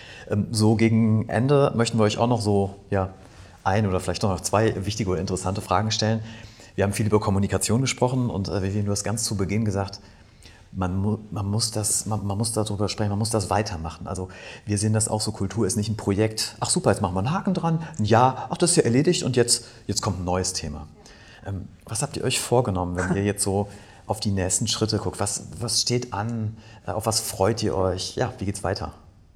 So gegen Ende möchten wir euch auch noch so ja, ein oder vielleicht noch zwei wichtige oder interessante Fragen stellen. Wir haben viel über Kommunikation gesprochen, und äh, Vivian, du hast ganz zu Beginn gesagt, Man, mu man, muss das, man, man muss darüber sprechen, man muss das weitermachen. Also wir sehen das auch so, Kultur ist nicht ein Projekt, ach super, jetzt machen wir einen Haken dran, ein Ja, ach das ist ja erledigt, und jetzt, jetzt kommt ein neues Thema. Ähm, was habt ihr euch vorgenommen, wenn ihr jetzt so auf die nächsten Schritte guckt? Was, was steht an? Äh, auf was freut ihr euch? Ja, wie geht's weiter?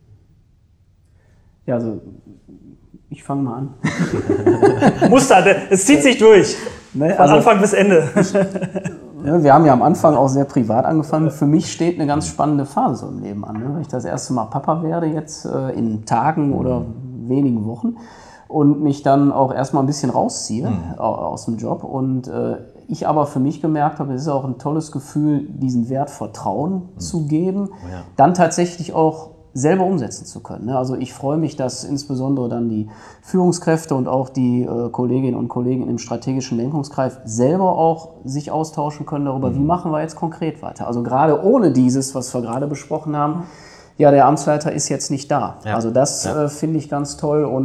Ja, also ich fange mal an. Muster, es zieht sich durch, ne, von also, Anfang bis Ende. Ja, wir haben ja am Anfang auch sehr privat angefangen. Für mich steht eine ganz spannende Phase so im Leben an, ne? Weil ich das erste Mal Papa werde jetzt äh, in Tagen oder wenigen Wochen und mich dann auch erstmal ein bisschen rausziehe mhm. aus dem Job. Und äh, ich aber für mich gemerkt habe, es ist auch ein tolles Gefühl, diesen Wert Vertrauen mhm. zu geben, oh ja. dann tatsächlich auch selber umsetzen zu können. Also ich freue mich, dass insbesondere dann die Führungskräfte und auch die äh, Kolleginnen und Kollegen im strategischen Lenkungskreis selber auch sich austauschen können darüber, mhm. wie machen wir jetzt konkret weiter. Also gerade ohne dieses, was wir gerade besprochen haben, ja, der Amtsleiter ist jetzt nicht da. Ja. Also das ja. äh, finde ich ganz toll, und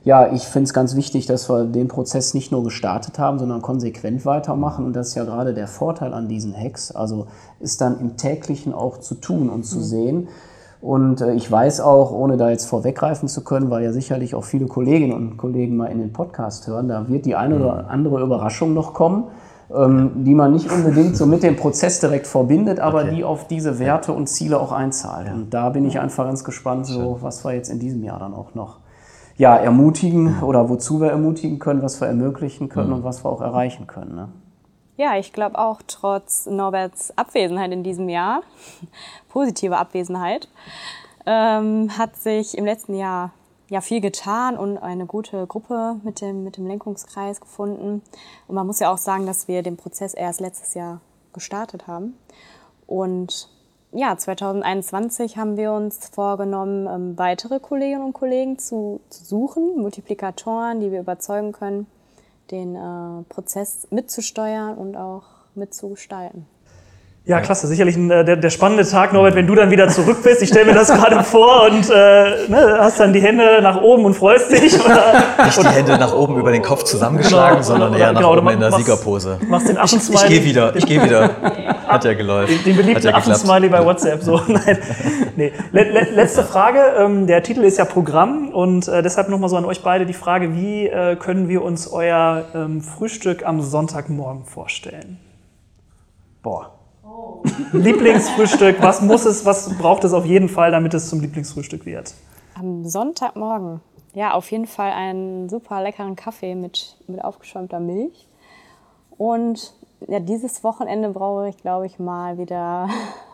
Ja, ich finde es ganz wichtig, dass wir den Prozess nicht nur gestartet haben, sondern konsequent weitermachen. Und das ist ja gerade der Vorteil an diesen Hacks. Also ist dann im Täglichen auch zu tun und zu mhm. sehen. Und äh, ich weiß auch, ohne da jetzt vorweggreifen zu können, weil ja sicherlich auch viele Kolleginnen und Kollegen mal in den Podcast hören, da wird die eine oder andere Überraschung noch kommen, ähm, die man nicht unbedingt so mit dem Prozess direkt verbindet, aber okay. die auf diese Werte und Ziele auch einzahlt. Ja. Und da bin ich einfach ganz gespannt, so was wir jetzt in diesem Jahr dann auch noch ja, ermutigen oder wozu wir ermutigen können, was wir ermöglichen können mhm. und was wir auch erreichen können. Ne? Ja, ich glaube auch trotz Norberts Abwesenheit in diesem Jahr, positive Abwesenheit, ähm, hat sich im letzten Jahr ja viel getan und eine gute Gruppe mit dem, mit dem Lenkungskreis gefunden. Und man muss ja auch sagen, dass wir den Prozess erst letztes Jahr gestartet haben. Und ja, zwanzig einundzwanzig haben wir uns vorgenommen, ähm, weitere Kolleginnen und Kollegen zu, zu suchen, Multiplikatoren, die wir überzeugen können, den äh, Prozess mitzusteuern und auch mitzugestalten. Ja, klasse. Sicherlich ein, der, der spannende Tag, Norbert, wenn du dann wieder zurück bist. Ich stelle mir das gerade vor und äh, ne, hast dann die Hände nach oben und freust dich. Oder? Nicht die Hände nach oben über den Kopf zusammengeschlagen, genau. sondern eher nach genau, oben in der machst, Siegerpose. Machst den Affensmiley. Ich, ich gehe wieder, ich gehe wieder. Hat ja geläuft. Den, den beliebten ja Affensmiley bei WhatsApp. So. Nein. Nee. Letzte Frage. Ähm, der Titel ist ja Programm und äh, deshalb nochmal so an euch beide die Frage, wie äh, können wir uns euer ähm, Frühstück am Sonntagmorgen vorstellen? Boah. Lieblingsfrühstück, was muss es, was braucht es auf jeden Fall, damit es zum Lieblingsfrühstück wird? Am Sonntagmorgen, ja, auf jeden Fall einen super leckeren Kaffee mit, mit aufgeschäumter Milch. Und ja, dieses Wochenende brauche ich, glaube ich, mal wieder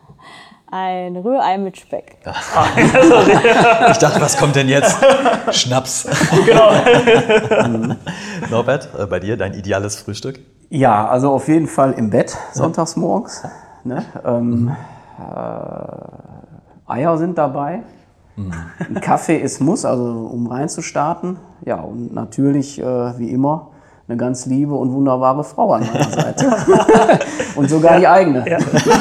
ein Rührei mit Speck. Ich dachte, was kommt denn jetzt? Schnaps. Genau. Norbert, äh, bei dir, dein ideales Frühstück? Ja, also auf jeden Fall im Bett, sonntags morgens. Ne? Ähm, äh, Eier sind dabei. Mhm. Ein Kaffee ist Muss, also um reinzustarten. Ja, und natürlich, äh, wie immer, eine ganz liebe und wunderbare Frau an meiner Seite. Und sogar ja. die eigene. Ja.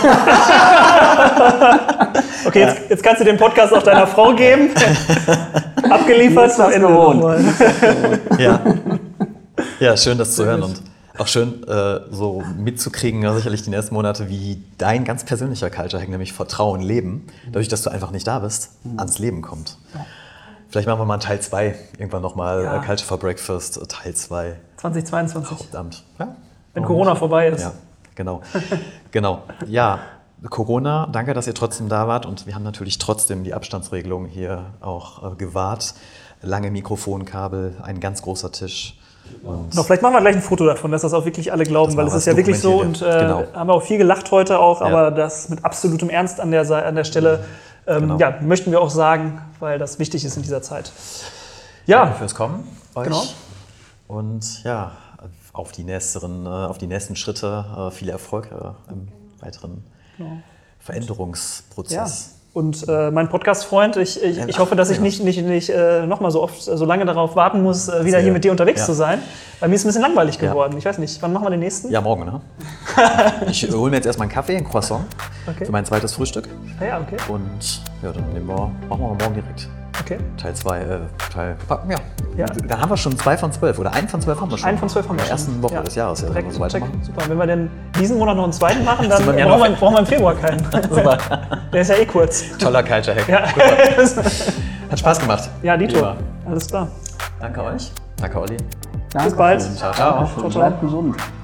Okay, jetzt, jetzt kannst du den Podcast auch deiner Frau geben. Abgeliefert. Ist das gewohnt. Ja. Ja, schön, das zu hören und auch schön äh, so mitzukriegen, ja, sicherlich die nächsten Monate, wie dein ganz persönlicher Culture Hack, nämlich Vertrauen, Leben, dadurch, dass du einfach nicht da bist, mhm. ans Leben kommt. Ja. Vielleicht machen wir mal einen Teil zwei, irgendwann nochmal ja. Culture for Breakfast, Teil zwei. zwanzig zweiundzwanzig. Hauptamt. Ja? Wenn oh, Corona vorbei ist. Ja, genau. genau. Ja, Corona, danke, dass ihr trotzdem da wart und wir haben natürlich trotzdem die Abstandsregelung hier auch äh, gewahrt. Lange Mikrofonkabel, ein ganz großer Tisch. Und no, vielleicht machen wir gleich ein Foto davon, dass das auch wirklich alle glauben, weil es ist ja wirklich so und äh, genau. haben wir auch viel gelacht heute auch, aber ja. das mit absolutem Ernst an der, an der Stelle ähm, genau. ja, möchten wir auch sagen, weil das wichtig ist in dieser Zeit. Ja, danke fürs Kommen euch. Genau. Und ja, auf die nächsten, auf die nächsten Schritte viel Erfolg im weiteren genau. Veränderungsprozess. Ja. Und äh, mein Podcast-Freund, ich, ich, ich hoffe, dass ich nicht, nicht, nicht äh, noch mal so oft, so lange darauf warten muss, äh, wieder Sehr. hier mit dir unterwegs ja. zu sein. Weil mir ist ein bisschen langweilig geworden. Ja. Ich weiß nicht, wann machen wir den nächsten? Ja, morgen, ne? Ich hole mir jetzt erstmal einen Kaffee, ein Croissant okay. für mein zweites Frühstück. Ah, ja, okay. Und ja, dann nehmen wir, machen wir morgen direkt. Okay. Teil zwei, äh, Teil, ja. ja. Dann haben wir schon zwei von zwölf oder einen von zwölf haben wir schon. Einen von zwölf haben wir schon. In der ersten Woche ja. des Jahres. Ja, direkt, so weiter machen. Super. Wenn wir denn diesen Monat noch einen zweiten machen, dann brauchen wir, brauchen wir im Februar keinen. Super. Der ist ja eh kurz. Toller Culture Hack. Ja. Hat Spaß gemacht. Ja, Dito. Ja. Alles klar. Danke euch. Danke, Olli. Danke. Bis bald. Ciao, ciao. ciao. Bleibt gesund.